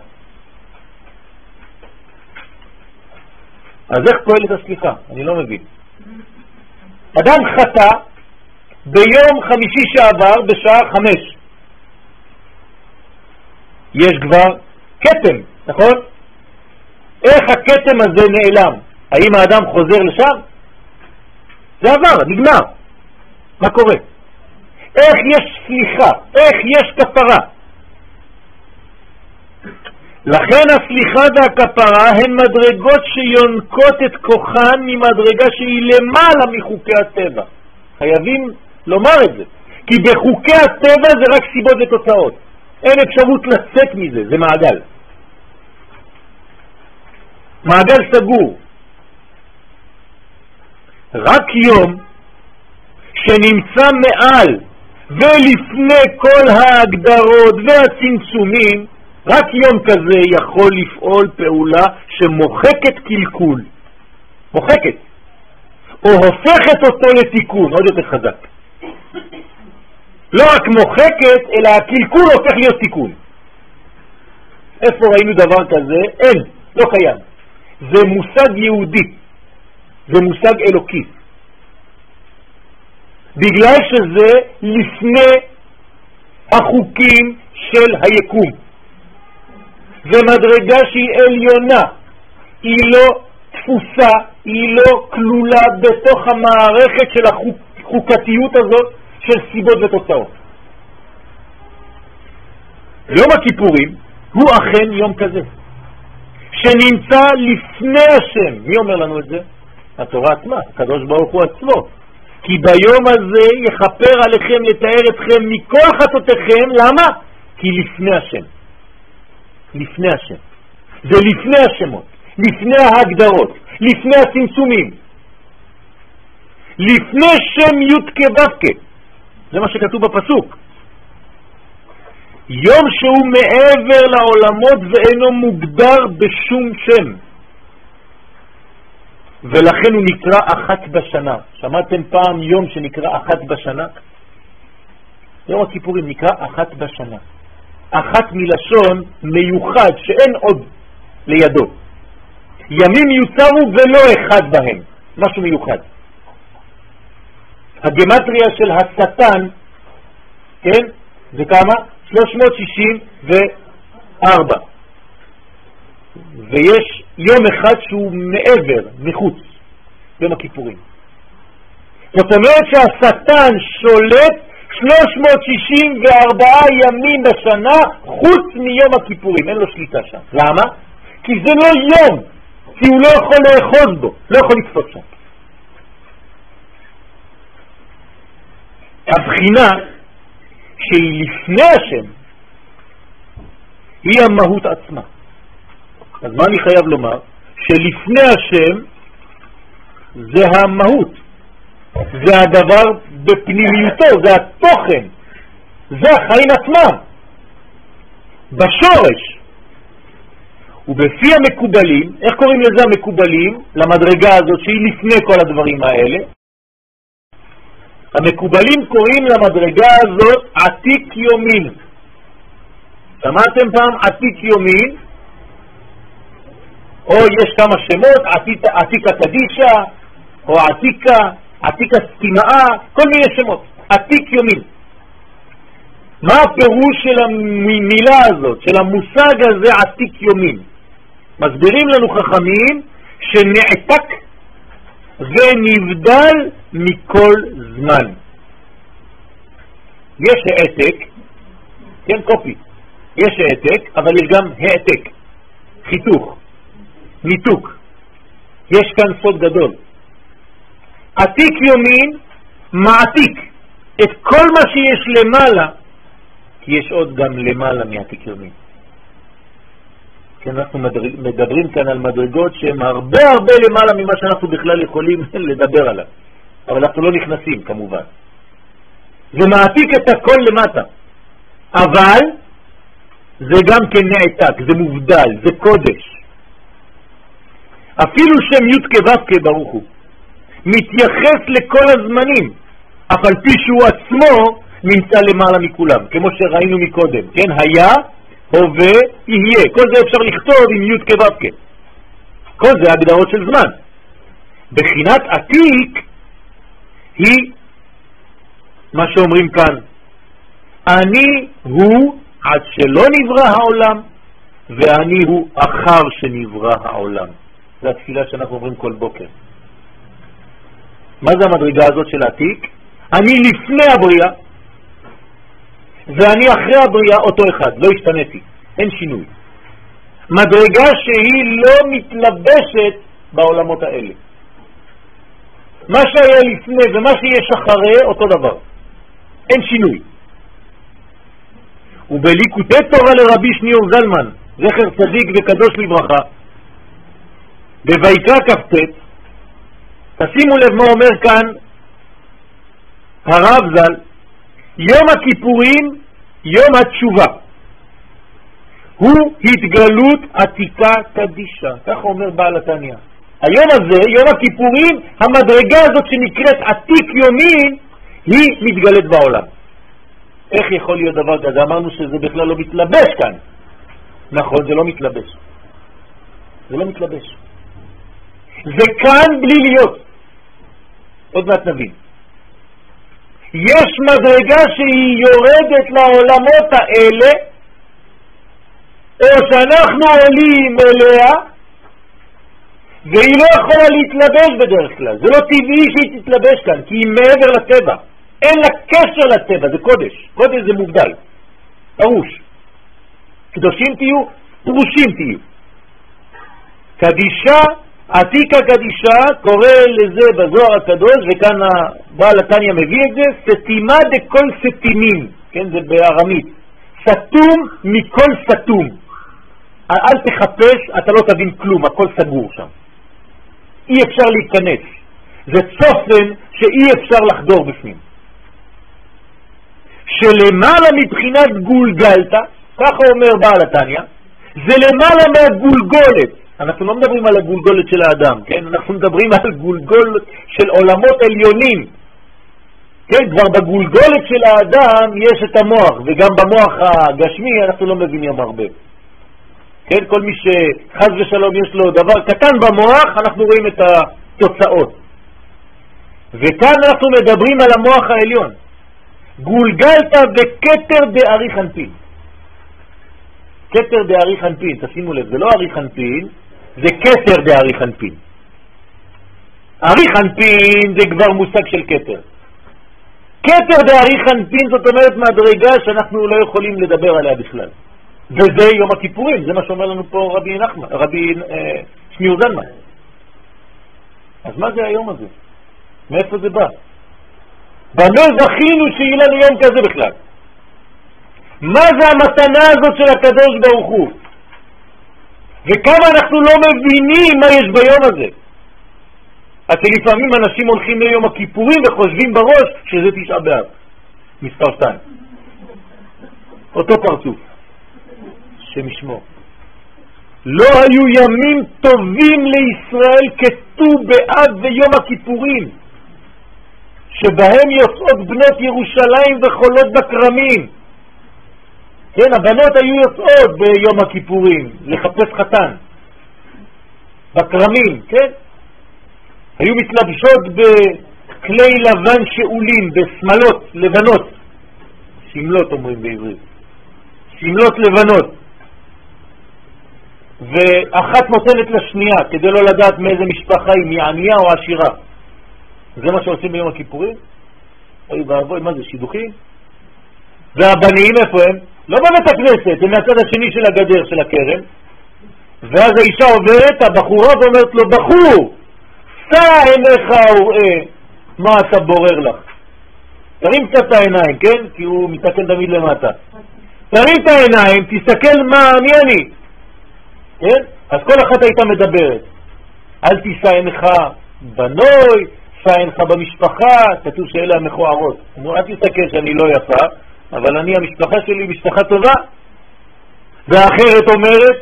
אז איך פועלת הסליחה? אני לא מבין. אדם חטא ביום חמישי שעבר בשעה 5. יש כבר קטם, נכון? איך הקטם הזה נעלם? האם האדם חוזר לשם? זה עבר, נגמר. מה קורה? איך יש סליחה? איך יש כפרה? לכן הסליחה והכפרה הן מדרגות שיונקות את כוחן ממדרגה שהיא למעלה מחוקי הטבע. חייבים לומר את זה. כי בחוקי הטבע זה רק סיבות ותוצאות. אין אפשרות לצאת מזה, זה מעגל. מעגל סגור. רק יום שנמצא מעל ולפני כל ההגדרות והצמצומים, רק יום כזה יכול לפעול פעולה שמוחקת קלקול. מוחקת. או הופכת אותו לתיקון, עוד יותר חזק. לא רק מוחקת, אלא הקלקול הופך להיות תיקון. איפה ראינו דבר כזה? אין, לא קיים. זה מושג יהודי. זה מושג אלוקי. בגלל שזה לפני החוקים של היקום. זה מדרגה שהיא עליונה, היא לא תפוסה, היא לא כלולה בתוך המערכת של החוקתיות הזאת של סיבות ותוצאות. יום הכיפורים הוא אכן יום כזה, שנמצא לפני השם. מי אומר לנו את זה? התורה עצמה, הקדוש ברוך הוא עצמו. כי ביום הזה יכפר עליכם לתאר אתכם מכל חטאותיכם. למה? כי לפני השם. לפני השם. זה לפני השמות, לפני ההגדרות, לפני הצמצומים, לפני שם י' כו'. זה מה שכתוב בפסוק. יום שהוא מעבר לעולמות ואינו מוגדר בשום שם, ולכן הוא נקרא אחת בשנה. שמעתם פעם יום שנקרא אחת בשנה? יום הכיפורים נקרא אחת בשנה. אחת מלשון מיוחד שאין עוד לידו. ימים יוצרו ולא אחד בהם, משהו מיוחד. הגמטריה של השטן, כן? זה כמה? 364. ויש יום אחד שהוא מעבר, מחוץ, יום הכיפורים. זאת אומרת שהשטן שולט 364 ימים בשנה חוץ מיום הכיפורים, אין לו שליטה שם. למה? כי זה לא יום, כי הוא לא יכול לאחוז בו, לא יכול לתפוס שם. הבחינה שהיא לפני השם היא המהות עצמה. אז מה אני חייב לומר? שלפני השם זה המהות, זה הדבר בפנימיותו, זה התוכן, זה החיים עצמם, בשורש. ובפי המקובלים, איך קוראים לזה המקובלים? למדרגה הזאת שהיא לפני כל הדברים האלה. המקובלים קוראים למדרגה הזאת עתיק יומין. שמעתם פעם עתיק יומין? או יש כמה שמות, עתיקה קדישה, או עתיקה סתימאה, כל מיני שמות. עתיק יומין. מה הפירוש של המילה הזאת, של המושג הזה עתיק יומין? מסבירים לנו חכמים שנעתק ונבדל מכל זמן. יש העתק, כן, קופי, יש העתק, אבל יש גם העתק, חיתוך, ניתוק. יש כאן סוד גדול. עתיק יומין מעתיק את כל מה שיש למעלה, כי יש עוד גם למעלה מעתיק יומין. כן, אנחנו מדברים כאן על מדרגות שהן הרבה למעלה ממה שאנחנו בכלל יכולים לדבר עליו, אבל אנחנו לא נכנסים כמובן. זה מעתיק את הכל למטה, אבל זה גם כן נעתק, זה מובדל, זה קודש. אפילו שם י' כו' ברוך הוא מתייחס לכל הזמנים, אף על פי שהוא עצמו נמצא למעלה מכולם, כמו שראינו מקודם, כן, היה, הווה, יהיה. כל זה אפשר לכתוב עם י' כו'. כל זה הגדרות של זמן. בחינת עתיק היא מה שאומרים כאן, אני הוא עד שלא נברא העולם, ואני הוא אחר שנברא העולם. זו התפילה שאנחנו אומרים כל בוקר. מה זה המדרגה הזאת של עתיק? אני לפני הבריאה, ואני אחרי הבריאה אותו אחד, לא השתניתי, אין שינוי. מדרגה שהיא לא מתלבשת בעולמות האלה. מה שהיה לפני ומה שיש אחרי אותו דבר, אין שינוי. ובליקוטי תורה לרבי שניאור זלמן, זכר צדיק וקדוש לברכה, בויקרא כ"ט, תשימו לב מה אומר כאן הרב ז"ל, יום הכיפורים, יום התשובה, הוא התגלות עתיקה קדישה, כך אומר בעל התניא. היום הזה, יום הכיפורים, המדרגה הזאת שנקראת עתיק יומין, היא מתגלת בעולם. איך יכול להיות דבר כזה? אמרנו שזה בכלל לא מתלבש כאן. נכון, זה לא מתלבש. זה לא מתלבש. זה כאן בלי להיות. עוד מעט נבין. יש מדרגה שהיא יורדת לעולמות האלה, או שאנחנו עולים אליה, והיא לא יכולה להתלבש בדרך כלל. זה לא טבעי שהיא תתלבש כאן, כי היא מעבר לטבע. אין לה קשר לטבע, זה קודש. קודש זה מובדל, פרוש. קדושים תהיו, פרושים תהיו. קדישה, עתיקה קדישה, קורא לזה בזוהר הקדוש, וכאן בעל התניא מביא את זה, סתימה דכל סתימים, כן, זה בארמית. סתום מכל סתום. אל תחפש, אתה לא תבין כלום, הכל סגור שם. אי אפשר להיכנס. זה צופן שאי אפשר לחדור בפנים. שלמעלה מבחינת גולגלת, ככה אומר בעל התניא, זה למעלה מהגולגולת. אנחנו לא מדברים על הגולגולת של האדם, כן? אנחנו מדברים על גולגולת של עולמות עליונים. כן, כבר בגולגולת של האדם יש את המוח, וגם במוח הגשמי אנחנו לא מבינים הרבה. כן, כל מי שחז ושלום יש לו דבר קטן במוח, אנחנו רואים את התוצאות. וכאן אנחנו מדברים על המוח העליון. גולגלת וכתר דארי חנפין. כתר דארי חנפין, תשימו לב, זה לא ארי חנפין, זה כתר דארי חנפין. ארי חנפין זה כבר מושג של כתר. כתר דארי חנפין זאת אומרת מדרגה שאנחנו לא יכולים לדבר עליה בכלל. וזה יום הכיפורים, זה מה שאומר לנו פה רבי שמיור זלמן. אז מה זה היום הזה? מאיפה זה בא? במה זכינו שיהיה לנו יום כזה בכלל? מה זה המתנה הזאת של הקדוש ברוך הוא? וכמה אנחנו לא מבינים מה יש ביום הזה. אז לפעמים אנשים הולכים ליום הכיפורים וחושבים בראש שזה תשעה באב. מספר 2. אותו פרצוף. שמשמור. לא היו ימים טובים לישראל כתו באב ויום הכיפורים, שבהם יוצאות בנות ירושלים וחולות בקרמים. כן, הבנות היו יוצאות ביום הכיפורים לחפש חתן. בקרמים, כן? היו מתלבשות בכלי לבן שאולים, בסמלות לבנות. שמלות אומרים בעברית. שמלות לבנות. ואחת נותנת לשנייה כדי לא לדעת מאיזה משפחה היא, מענייה או עשירה. זה מה שעושים ביום הכיפורים? אוי ואבוי, מה זה, שידוכים? והבנים איפה הם? לא בבית הכנסת, הם מהצד השני של הגדר של הקרן. ואז האישה עוברת, הבחורה ואומרת לו, בחור, סע עיניך וראה מה אתה בורר לך. תרים קצת את העיניים, כן? כי הוא מסתכל תמיד למטה. תרים את העיניים, תסתכל מי אני. כן? אז כל אחת הייתה מדברת. אל תישא עינך בנוי, שא עינך במשפחה, כתוב שאלה המכוערות. אל תסתכל שאני לא יפה, אבל אני, המשפחה שלי משפחה טובה. והאחרת אומרת,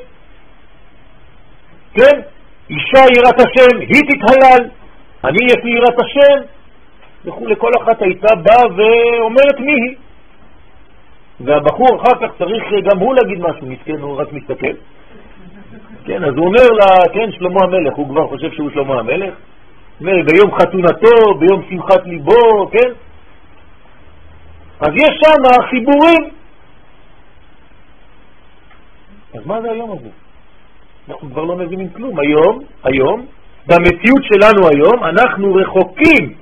כן? אישה יראת השם, היא תתהלל, אני יש לי יראת השם, וכו'. לכל אחת הייתה באה ואומרת מי היא. והבחור אחר כך צריך גם הוא להגיד משהו, מסכן, הוא רק מסתכל. כן, אז הוא אומר לה, כן, שלמה המלך, הוא כבר חושב שהוא שלמה המלך. אומר, ביום חתונתו, ביום שמחת ליבו, כן? אז יש שם חיבורים. אז מה זה היום הזה? אנחנו כבר לא מבינים כלום. היום, במציאות שלנו היום, אנחנו רחוקים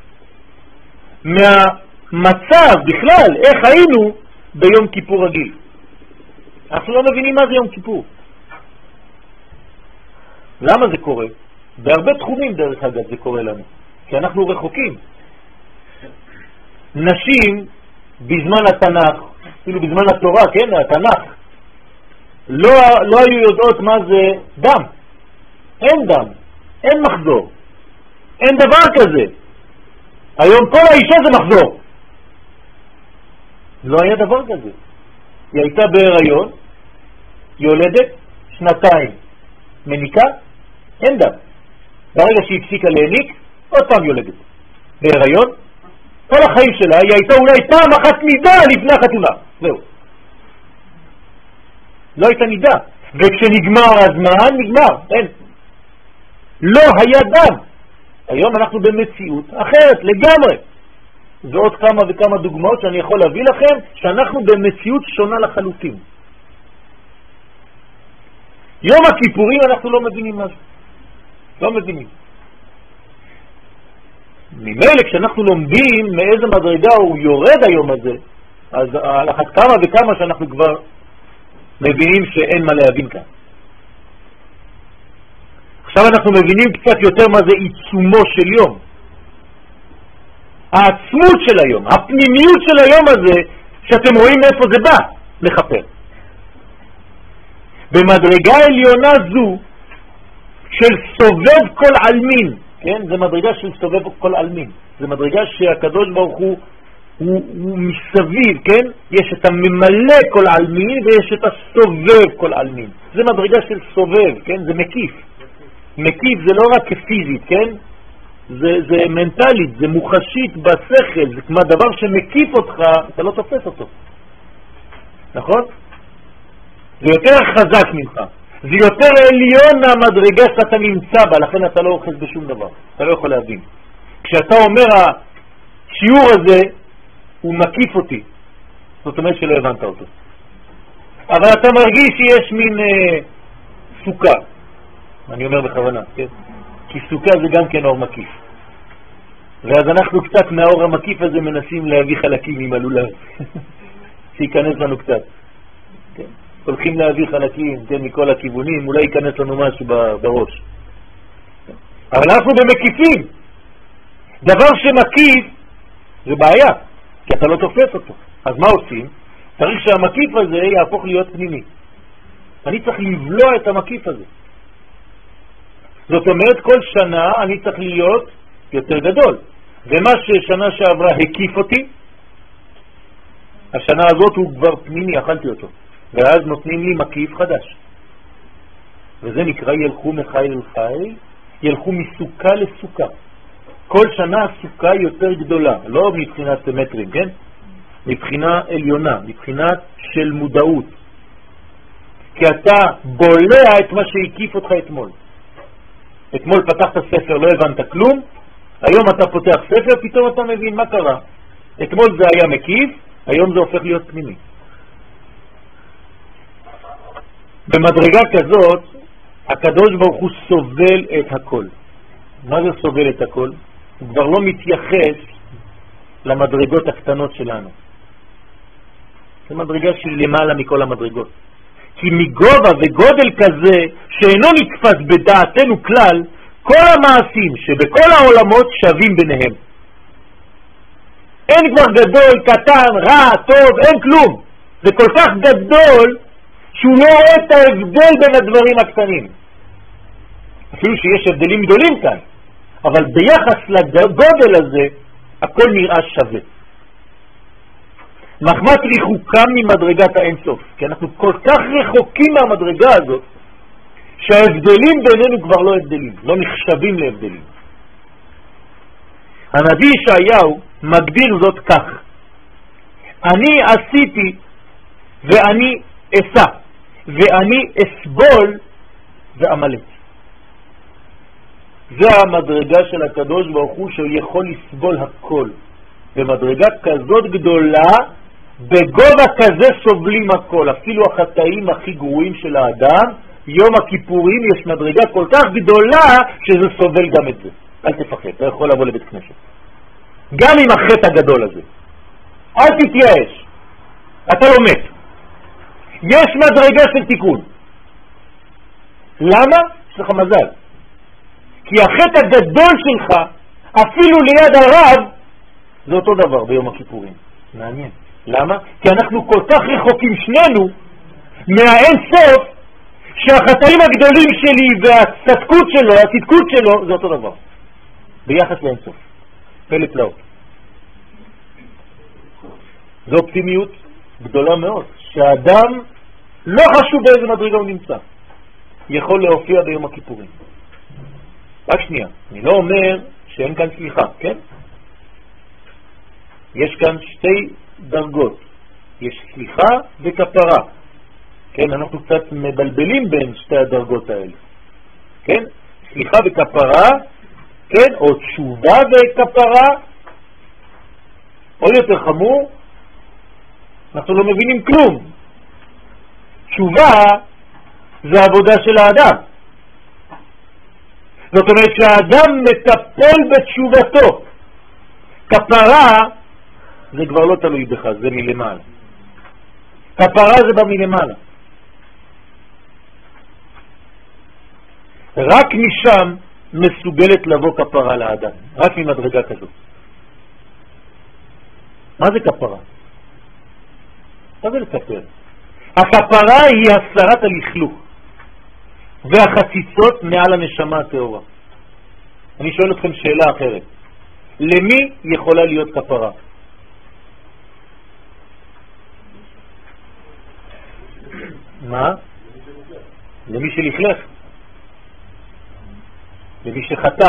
מהמצב בכלל, איך היינו ביום כיפור רגיל. אנחנו לא מבינים מה זה יום כיפור. למה זה קורה? בהרבה תחומים דרך אגב זה קורה לנו, כי אנחנו רחוקים. נשים בזמן התנ"ך, אפילו בזמן התורה, כן, התנ"ך, לא היו יודעות מה זה דם. אין דם, אין מחזור, אין דבר כזה. היום כל האישה זה מחזור. לא היה דבר כזה. היא הייתה בהיריון, יולדת, 2 מניקה, אין דם. ברגע שהיא הפסיקה להניק, עוד פעם יולדת. בהיריון, כל החיים שלה היא הייתה אולי פעם אחת נידה לפני החתונה. זהו. לא הייתה נידה. וכשנגמר הזמן, נגמר. אין. לא היה דם. היום אנחנו במציאות אחרת לגמרי. ועוד כמה וכמה דוגמאות שאני יכול להביא לכם, שאנחנו במציאות שונה לחלוטין. יום הכיפורים אנחנו לא מבינים משהו. לא מבינים. ממילא כשאנחנו לומדים מאיזה מדרגה הוא יורד היום הזה, אז על אחת כמה וכמה שאנחנו כבר מבינים שאין מה להבין כאן. עכשיו אנחנו מבינים קצת יותר מה זה עיצומו של יום. העצמות של היום, הפנימיות של היום הזה, שאתם רואים מאיפה זה בא, לחפר. במדרגה עליונה זו של סובב כל אלמין, כן? זה מדרגה של סובב כל אלמין. זה מדרגה שהקדוש ברוך הוא מסביב, כן? יש את הממלא כל אלמין ויש את הסובב כל אלמין. זה מדרגה של סובב, כן? זה מקיף. מקיף זה לא רק פיזית, כן? זה מנטלית, זה מוחשית בשכל, זה כמו דבר שמקיף אותך, אתה לא תופס אותו. נכון? זה יותר חזק ממך. זה יותר עליון מהמדרגה שאתה נמצא בה, לכן אתה לא אוחז בשום דבר. אתה לא יכול להבין. כשאתה אומר השיעור הזה, הוא מקיף אותי. זאת אומרת שלא הבנת אותו. אבל אתה מרגיש שיש מין סוכה. אני אומר בכוונה, כן? כי סוכה זה גם כן אור מקיף. ואז אנחנו קצת מהאור המקיף הזה מנסים להביא חלקים עם הלולב. שיכנס לנו קצת. כן? הולכים להביא חלקים, כן, מכל הכיוונים, אולי ייכנס לנו משהו בראש. אבל אנחנו במקיפים. דבר שמקיף זה בעיה, כי אתה לא תופס אותו. אז מה עושים? צריך שהמקיף הזה יהפוך להיות פנימי. אני צריך לבלוע את המקיף הזה. זאת אומרת, כל שנה אני צריך להיות יותר גדול. ומה ששנה שעברה הקיף אותי, השנה הזאת הוא כבר פנימי, אכלתי אותו. ואז נותנים לי מקיף חדש. וזה נקרא ילכו מחיל אל חיל, ילכו מסוכה לסוכה. כל שנה הסוכה יותר גדולה, לא מבחינת מטרים, כן? מבחינה עליונה, מבחינה של מודעות. כי אתה בולע את מה שהקיף אותך אתמול. אתמול פתחת ספר, לא הבנת כלום, היום אתה פותח ספר, פתאום אתה מבין מה קרה. אתמול זה היה מקיף, היום זה הופך להיות פנימי. במדרגה כזאת, הקדוש ברוך הוא סובל את הכל. מה זה סובל את הכל? הוא כבר לא מתייחס למדרגות הקטנות שלנו. זה מדרגה של למעלה מכל המדרגות. כי מגובה וגודל כזה שאינו נתפס בדעתנו כלל, כל המעשים שבכל העולמות שווים ביניהם. אין כבר גדול, קטן, רע, טוב, אין כלום. זה כל כך גדול שהוא לא רואה את ההבדל בין הדברים הקטנים. אפילו שיש הבדלים גדולים כאן. אבל ביחס לגודל הזה, הכל נראה שווה. מחמת רחוקם ממדרגת האינסוף, כי אנחנו כל כך רחוקים מהמדרגה הזאת, שההבדלים בינינו כבר לא הבדלים, לא נחשבים להבדלים. הנביא ישעיהו מגדיר זאת כך: אני עשיתי ואני אסע, ואני אסבול ואמלט. זה המדרגה של הקדוש ברוך הוא, שהוא יכול לסבול הכל. במדרגה כזאת גדולה, בגובה כזה סובלים הכל. אפילו החטאים הכי גרועים של האדם, יום הכיפורים יש מדרגה כל כך גדולה שזה סובל גם את זה. אל תפחד, אתה יכול לבוא לבית כנסת. גם עם החטא הגדול הזה. אל תתייאש. אתה לא מת. יש מדרגה של תיקון. למה? יש לך מזל. כי החטא הגדול שלך, אפילו ליד הרב, זה אותו דבר ביום הכיפורים. מעניין. למה? כי אנחנו כל כך רחוקים שנינו מהאין סוף, שהחטאים הגדולים שלי והצדקות שלו, הצדקות שלו, זה אותו דבר. ביחס לאין סוף. פלא פלאות. זו אופטימיות גדולה מאוד, שהאדם לא חשוב באיזה מדרגה הוא נמצא, יכול להופיע ביום הכיפורים. רק שנייה, אני לא אומר שאין כאן סליחה, כן? יש כאן שתי דרגות, יש סליחה וכפרה. כן, אנחנו קצת מבלבלים בין שתי הדרגות האלה. כן? סליחה וכפרה, כן? או תשובה וכפרה. עוד יותר חמור, אנחנו לא מבינים כלום. תשובה זה עבודה של האדם. זאת אומרת שהאדם מטפל בתשובתו. כפרה זה כבר לא תלוי בך, זה מלמעלה. כפרה זה בא מלמעלה. רק משם מסוגלת לבוא כפרה לאדם, רק ממדרגה כזאת. מה זה כפרה? מה זה לכפר? הכפרה היא הסרת הלכלוך והחציצות מעל הנשמה הטהורה. אני שואל אתכם שאלה אחרת. למי יכולה להיות כפרה? מה? למי שלכלך, למי שחטא.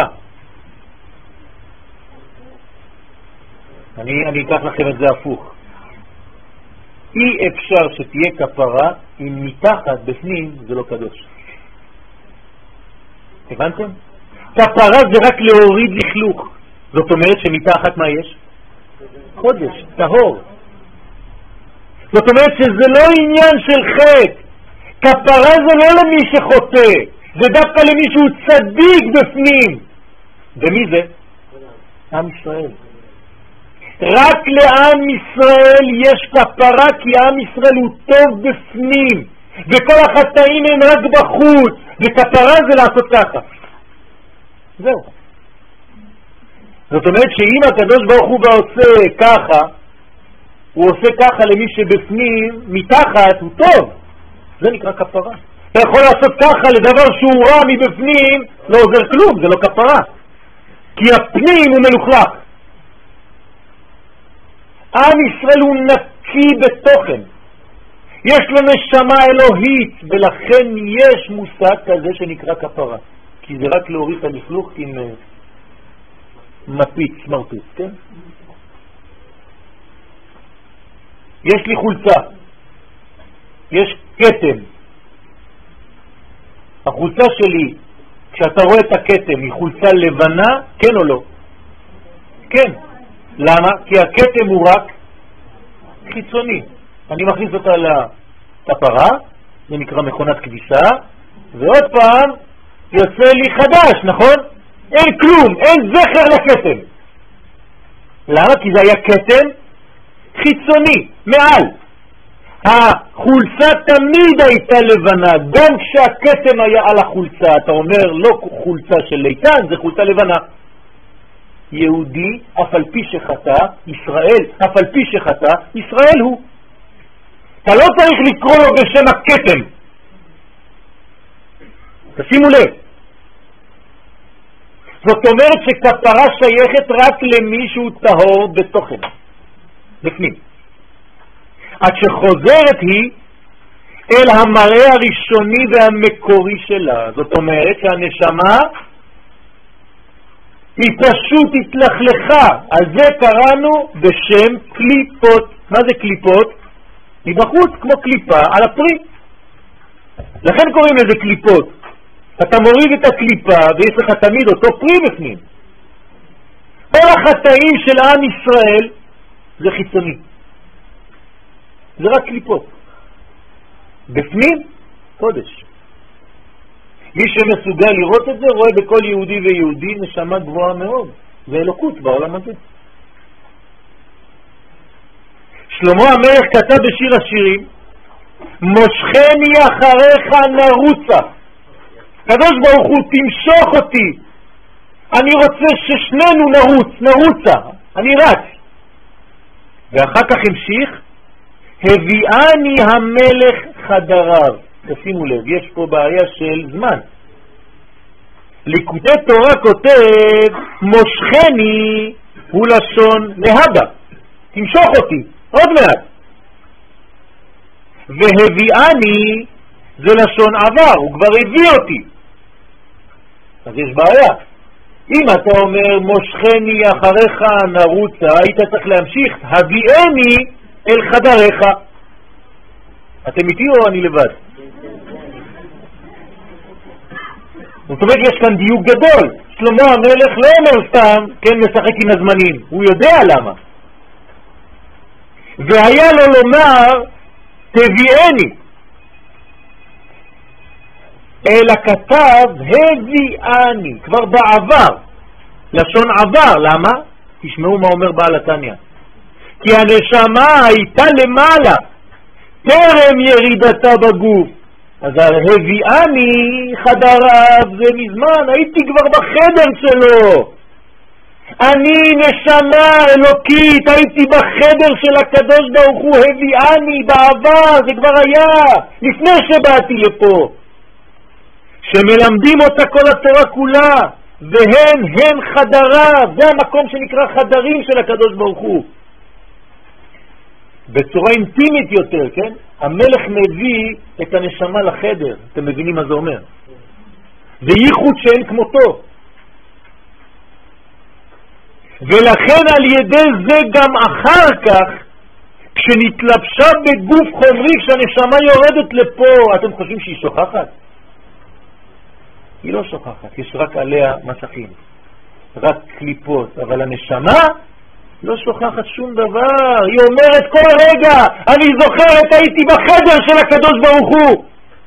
אני אקח לכם את זה הפוך. אי אפשר שתהיה כפרה אם מתחת בפנים זה לא קדוש. הבנתם? כפרה זה רק להוריד לכלוך. זאת אומרת שמתחת מה יש? קודש, טהור. זאת אומרת שזה לא עניין של חטא. כפרה זה לא למי שחוטא, זה דווקא למי שהוא צדיק בפנים. ומי זה? עם ישראל. רק לעם ישראל יש כפרה, כי עם ישראל הוא טוב בפנים, וכל החטאים הם רק בחוץ, וכפרה זה לעשות ככה. זהו. זאת אומרת שאם הקדוש ברוך הוא עושה ככה, הוא עושה ככה למי שבפנים, מתחת הוא טוב. זה נקרא כפרה. אתה יכול לעשות ככה לדבר שהוא רע מבפנים, לא עוזר כלום, זה לא כפרה. כי הפנים הוא מלוכלך. עם ישראל הוא נקי בתוכן. יש לו נשמה אלוהית, ולכן יש מושג כזה שנקרא כפרה. כי זה רק להוריד את הלכלוך עם מפיץ, מרפוץ, כן? יש לי חולצה. יש כתם. החולצה שלי, כשאתה רואה את הכתם, היא חולצה לבנה, כן או לא? כן. למה? כי הכתם הוא רק חיצוני. אני מכניס אותה לכפרה, זה נקרא מכונת כביסה, ועוד פעם יוצא לי חדש, נכון? אין כלום, אין זכר לכתם. למה? כי זה היה כתם חיצוני, מעל. החולצה תמיד הייתה לבנה, גם כשהכתם היה על החולצה. אתה אומר לא חולצה של ליטן, זה חולצה לבנה. יהודי, אף על פי שחטא, ישראל, אף על פי שחטא, ישראל הוא. אתה לא צריך לקרוא לו בשם הכתם. תשימו לב. זאת אומרת שכפרה שייכת רק למי שהוא טהור בתוכן, בפנים. עד שחוזרת היא אל המראה הראשוני והמקורי שלה. זאת אומרת שהנשמה היא פשוט התלכלכה. על זה קראנו בשם קליפות. מה זה קליפות? מבחוץ, כמו קליפה על הפרי. לכן קוראים לזה קליפות. אתה מוריד את הקליפה ויש לך תמיד אותו פרי בפנים. כל החטאים של עם ישראל זה חיצוני. זה רק קליפות. בפנים, קודש. מי שמסוגל לראות את זה רואה בכל יהודי ויהודי נשמה גבוהה מאוד. זה אלוקות בעולם הזה. שלמה המלך כתב בשיר השירים, מושכני אחריך נרוצה. קדוש ברוך הוא תמשוך אותי. אני רוצה ששנינו נרוצה. אני רץ. ואחר כך המשיך, הביאני המלך חדריו. תשימו לב, יש פה בעיה של זמן. ליקוטי תורה כותב, מושכני הוא לשון להבא. תמשוך אותי, עוד מעט. והביאני זה לשון עבר, הוא כבר הביא אותי. אז יש בעיה. אם אתה אומר מושכני אחריך נרוצה, היית צריך להמשיך, הביאני אל חדריך. אתם איתי או אני לבד? זאת אומרת, יש כאן דיוק גדול. שלמה המלך לא אומר סתם, כן, משחק עם הזמנים. הוא יודע למה. והיה לו לומר, תביאני. אלא כתב, הביאני. כבר בעבר. לשון עבר. למה? תשמעו מה אומר בעל התניא. כי הנשמה הייתה למעלה. טרם ירידתה בגוף. אז הביאני חדריו, זה מזמן, הייתי כבר בחדר שלו. אני נשמה אלוקית, הייתי בחדר של הקדוש ברוך הוא, הביאני בעבר, זה כבר היה, לפני שבאתי לפה. שמלמדים אותה כל התורה כולה, והן חדריו, זה המקום שנקרא חדרים של הקדוש ברוך הוא. בצורה אינטימית יותר, כן? המלך מביא את הנשמה לחדר, אתם מבינים מה זה אומר? זה ייחוד שאין כמותו. ולכן על ידי זה גם אחר כך, כשנתלבשה בגוף חומרי, כשהנשמה יורדת לפה, אתם חושבים שהיא שוכחת? היא לא שוכחת, יש רק עליה מסכים, רק קליפות, אבל הנשמה לא שוכחת שום דבר, היא אומרת כל רגע, אני זוכרת, הייתי בחדר של הקדוש ברוך הוא.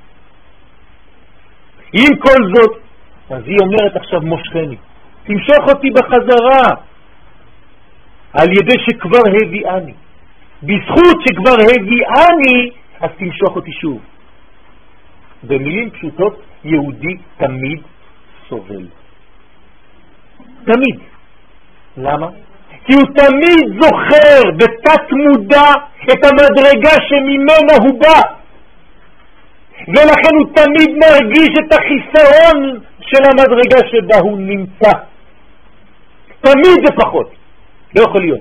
עם כל זאת, אז היא אומרת עכשיו מושכני, תמשוך אותי בחזרה, על ידי שכבר הביאני, בזכות שכבר הביאני, אז תמשוך אותי שוב. במילים פשוטות, יהודי תמיד סובל. תמיד. למה? כי הוא תמיד זוכר בתת מודע את המדרגה שממנה הוא בא. ולכן הוא תמיד מרגיש את החיסרון של המדרגה שבה הוא נמצא. תמיד זה פחות. לא יכול להיות.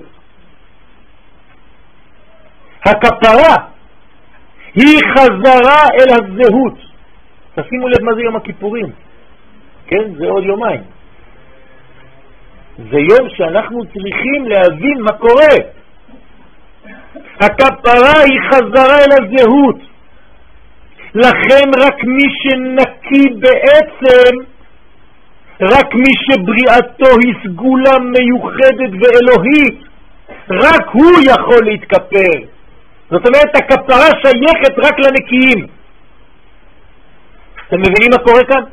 הכפרה היא חזרה אל הזהות. תשימו לב מה זה יום הכיפורים. כן? זה עוד יומיים. זה יום שאנחנו צריכים להבין מה קורה. הכפרה היא חזרה אל הזהות. לכן רק מי שנקי בעצם, רק מי שבריאתו היא סגולה מיוחדת ואלוהית, רק הוא יכול להתכפר. זאת אומרת, הכפרה שייכת רק לנקיים. אתם מבינים מה קורה כאן?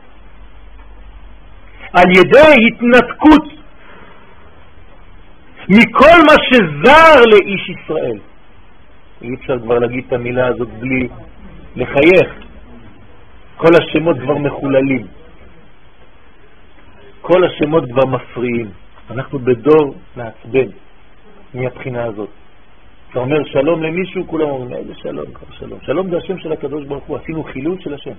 על ידי התנתקות מכל מה שזר לאיש ישראל. אי אפשר כבר להגיד את המילה הזאת בלי לחייך. כל השמות כבר מחוללים. כל השמות כבר מפריעים. אנחנו בדור מעצבן מהבחינה הזאת. אתה אומר שלום למישהו, כולם אומרים, איזה שלום, שלום. שלום זה השם של הקדוש ברוך הוא. עשינו חילול של השם.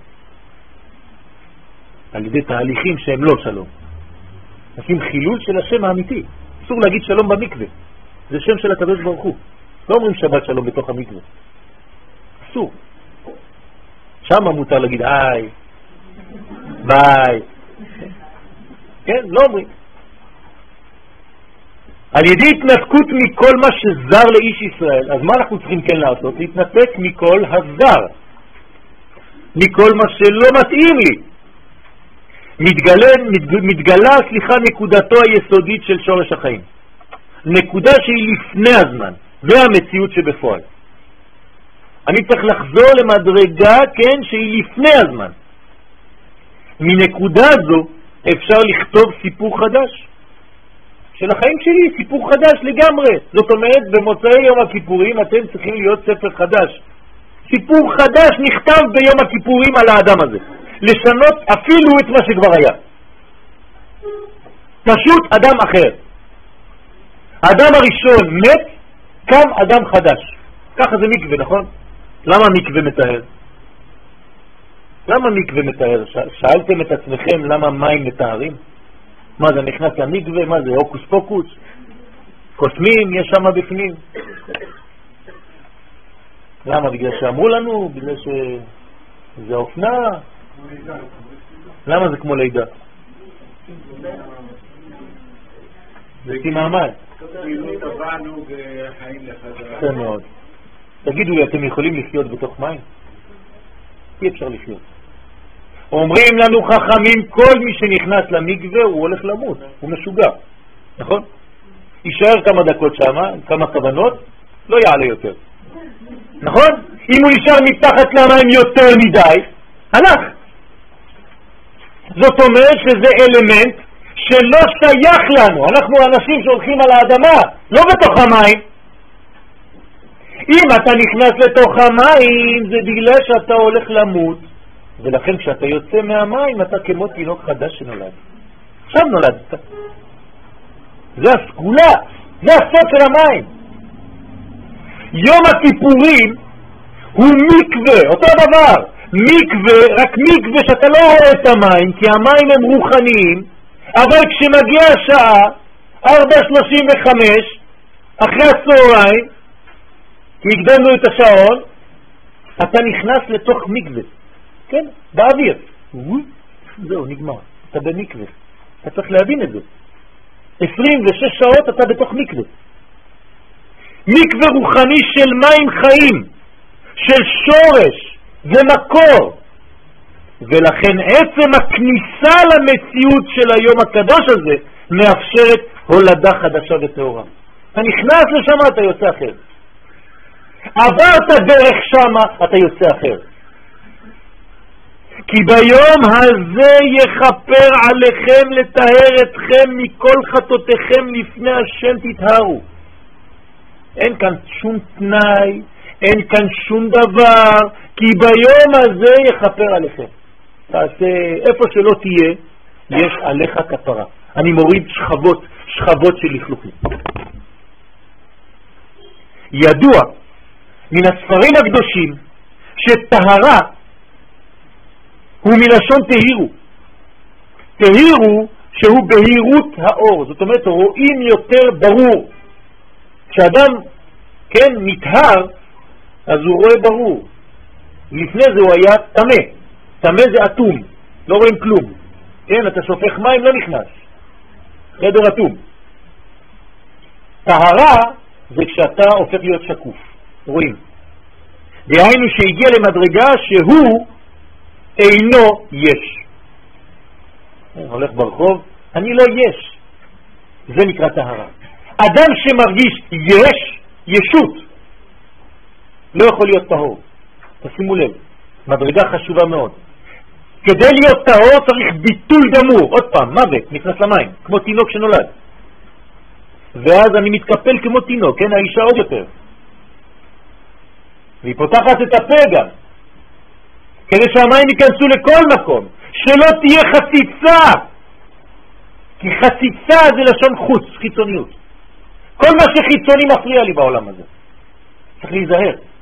על ידי תהליכים שהם לא שלום. עושים חילול של השם האמיתי. אסור להגיד שלום במקווה. זה שם של הקדוש ברוך הוא. לא אומרים שבת שלום בתוך המקווה. אסור. שם מותר להגיד היי, ביי. כן? לא אומרים. על ידי התנתקות מכל מה שזר לאיש ישראל, אז מה אנחנו צריכים כן לעשות? להתנתק מכל הזר. מכל מה שלא מתאים לי. מתגלה, נקודתו היסודית של שורש החיים. נקודה שהיא לפני הזמן, והמציאות שבפועל. אני צריך לחזור למדרגה, כן, שהיא לפני הזמן. מנקודה זו אפשר לכתוב סיפור חדש. של החיים שלי, סיפור חדש לגמרי. זאת אומרת, במוצאי יום הכיפורים אתם צריכים להיות ספר חדש. סיפור חדש נכתב ביום הכיפורים על האדם הזה. לשנות אפילו את מה שכבר היה. פשוט אדם אחר. האדם הראשון מת, קם אדם חדש. ככה זה מקווה, נכון? למה מקווה מתאר? למה מקווה מתאר? שאלתם את עצמכם למה מים מתארים? מה זה נכנס למקווה? מה זה הוקוס פוקוס? קוסמים יש שם בפנים. למה? בגלל שאמרו לנו? בגלל שזה אופנה? למה זה כמו לידה? זה כמעמד. זה מאוד. תגידו לי, אתם יכולים לחיות בתוך מים? אי אפשר לחיות. אומרים לנו חכמים, כל מי שנכנס למקווה הוא הולך למות, הוא משוגע, נכון? יישאר כמה דקות שמה, כמה כוונות, לא יעלה יותר, נכון? אם הוא יישאר מתחת למים יותר מדי, הלך. זאת אומרת שזה אלמנט שלא שייך לנו, אנחנו אנשים שהולכים על האדמה, לא בתוך המים. אם אתה נכנס לתוך המים זה בגלל שאתה הולך למות, ולכן כשאתה יוצא מהמים אתה כמו תינוק חדש שנולד. עכשיו נולדת. זה הסגולה, זה הסוד של המים. יום הכיפורים הוא מקווה, אותו דבר. מקווה, רק מקווה שאתה לא רואה את המים, כי המים הם רוחניים, אבל כשמגיע השעה 4:35 אחרי הצהריים, כי הקדמנו את השעון, אתה נכנס לתוך מקווה, כן? באוויר. זהו, נגמר. אתה במקווה. אתה צריך להבין את זה. 26 שעות אתה בתוך מקווה. מקווה רוחני של מים חיים, של שורש ומקור. ולכן עצם הכניסה למציאות של היום הקדוש הזה מאפשרת הולדה חדשה וטהורה. אתה נכנס לשם, אתה יוצא אחר. עברת דרך שמה, אתה יוצא אחר. כי ביום הזה יחפר עליכם לטהר אתכם מכל חטאותיכם לפני השם תטהרו. אין כאן שום תנאי, אין כאן שום דבר, כי ביום הזה יחפר עליכם. תעשה, איפה שלא תהיה, יש עליך כפרה. אני מוריד שכבות של לכלוכים. ידוע מן הספרים הקדושים שטהרה הוא מלשון תהירו. תהירו שהוא בהירות האור, זאת אומרת רואים יותר ברור. כשאדם כן נטהר אז הוא רואה ברור. לפני זה הוא היה תמה. תמה זה אטום, לא רואים כלום. כן, אתה שופך מים, לא נכנס. חדר אטום. טהרה זה כשאתה הופך להיות שקוף. רואים. דהיינו שהגיע למדרגה שהוא אינו יש. הולך ברחוב, אני לא יש. זה נקרא טהרה. אדם שמרגיש יש, ישות, לא יכול להיות טהור. תשימו לב, מדרגה חשובה מאוד. כדי להיות טהור צריך ביטול גמור. עוד פעם, מוות, נכנס למים, כמו תינוק שנולד. ואז אני מתקפל כמו תינוק, כן, האישה עוד יותר. והיא פותחת את הפה גם. כדי שהמים ייכנסו לכל מקום. שלא תהיה חציצה. כי חציצה זה לשון חוץ, חיצוניות. כל מה שחיצוני מפריע לי בעולם הזה. צריך להיזהר.